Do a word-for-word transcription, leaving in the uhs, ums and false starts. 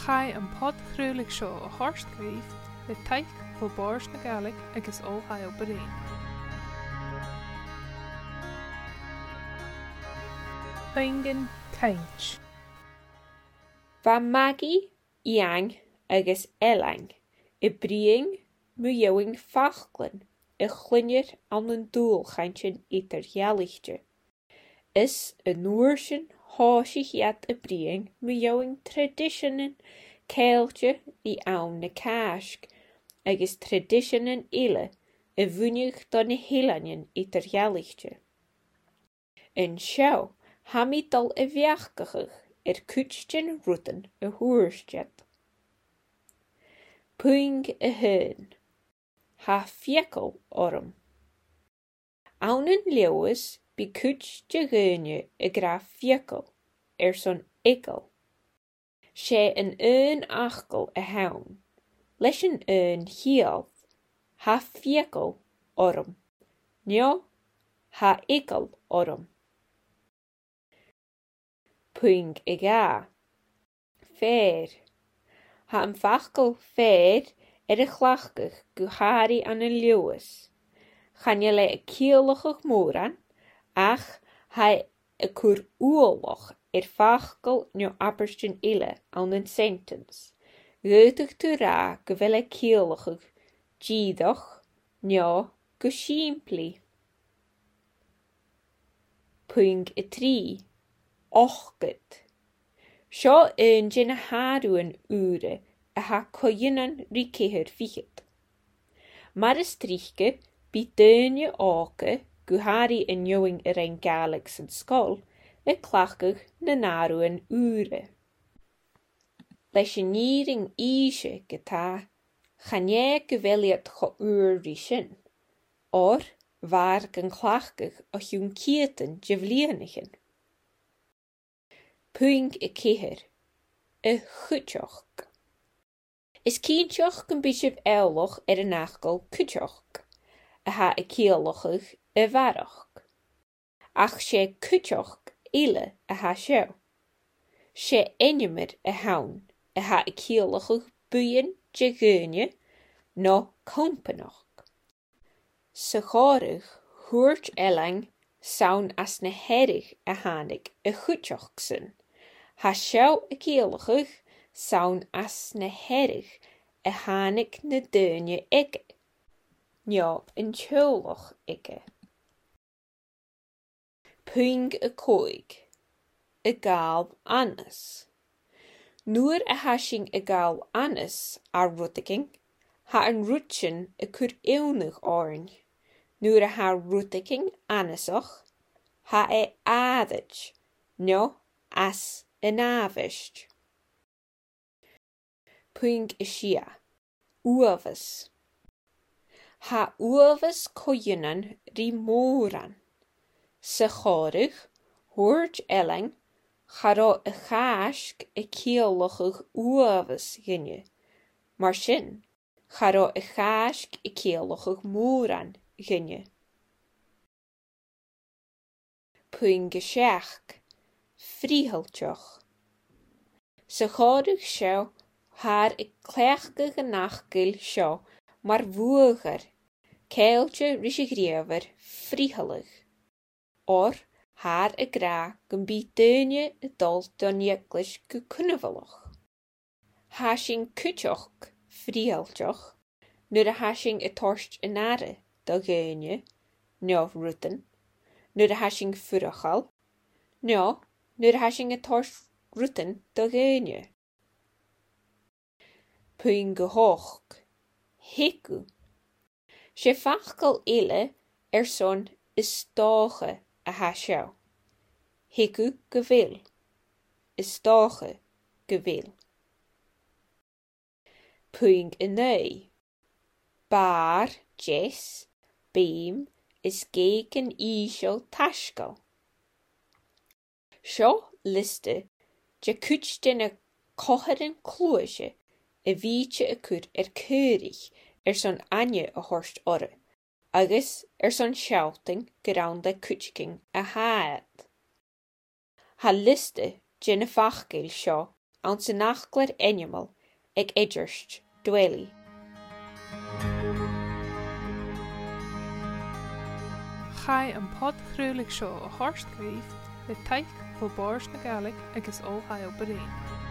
chai an pod chrúlaigh seo a thorstgríomh le taic ó báirs na Gaeilge agus Ó Beléin. Paingan Caint. Ba Maggie, Iang agus Elang, I bríing mu jowing fachlan, I chluinir an an dúl chaintsin itar gealaigte. Is a nuairsin háisichiad a bríing mu jowing traditionen céilte I ann na casc, agus traditionen ile I bhuineach don na hélanin itar gealaigte. In seo, ha mi dal a bheachgachach er kutsten rutten a hoerstjet. Puing a hun. Ha fiekel orm. Aunen leeuwis bi kutste geunje a gra fiekel, er son ikkel. She een een achkel a haun. Leschen een hielf. Ha fiekel orm. Njo, ha ikkel orm. Puing I ga. Fair. Ha een fachkel fair er a chlachgach go hari an een leeuwis. Gan je le a kielachach moran, ach ha a kur oorlog er fachkel njo appersten ile an een sentence. Geutig tu ra go wel a kielachach gidach, njo go simpli. Puing a tri. Ochget. Seo een jin a haruan ure a ha koinan rikeher fiet. Maar is trichke bi deunje ake guhari in joing er een Gaeilge en skol a klachgach na naruan ure. Leis je niering ishe geta chanje geweliat go uur rishin, or waar gan klachgach a jun kieten jevlienigen. Puing a kiher, a chutjoch. Is kientjoch gan bishop eiloch er a nachgol kutjoch, a ha a kielachach a varach. Ach she kutjoch ile a ha show. She enjemer a haun, a ha a kielachach buien jegeunje, no kompenach. Se chorig, hoort elang, saun as na herig a hanig a chutjochsen. Ha sjou a kielachach, saun as na herig a hanig na deunje ikke. Njo een tjolach ikke. Puing a koig. A gaal annes. Nuer a hashing a gaal annes a ruttiking, ha een rutschen a kur eeunig orn. Nuer a ha ruttiking annesach, ha e adich, no as een avist. Puing a shia. Uavis. Ha uavis koyenan rimoran. Se chorig, hoort elling, charo a chask a kielachach uavis ginje. Maar sin, charo a chask a kielachach moran ginje. Puing a sheach. Friheltjoch. Se chorig sjou haar a klechge nachgil sjou, maar woeger, keiltje rishigriever frihelig. Or haar a gra gan bi deunje a dol don jeklish go kunnevelach. Hashing kutjoch friheltjoch, nu de hashing a torst a nare do geunje, no rutten, nu de hashing furachal, no, nu de hashing a torst rutten do geunje. Puing gehoch. Hiku. She fachkel ile er son is stoge a hasjou. Hiku gewil. Is stoge gewil. Puing a nei. Bar, jes, beam, is geken isho tashkel. Sjo liste, je kutsten a kocheren kloesje, a vietje a kur er keurig, er son anje a horst orre, agus er son shouting geraund a kutchking a haad. Ha liste, jenne fachgil sjo, an sa nachglair animal ag idirst dwelí. Chai an pod chrúlaigh seo a thorst gríomh le taic fó bárs na Gaelic agus ó Hail Beréin.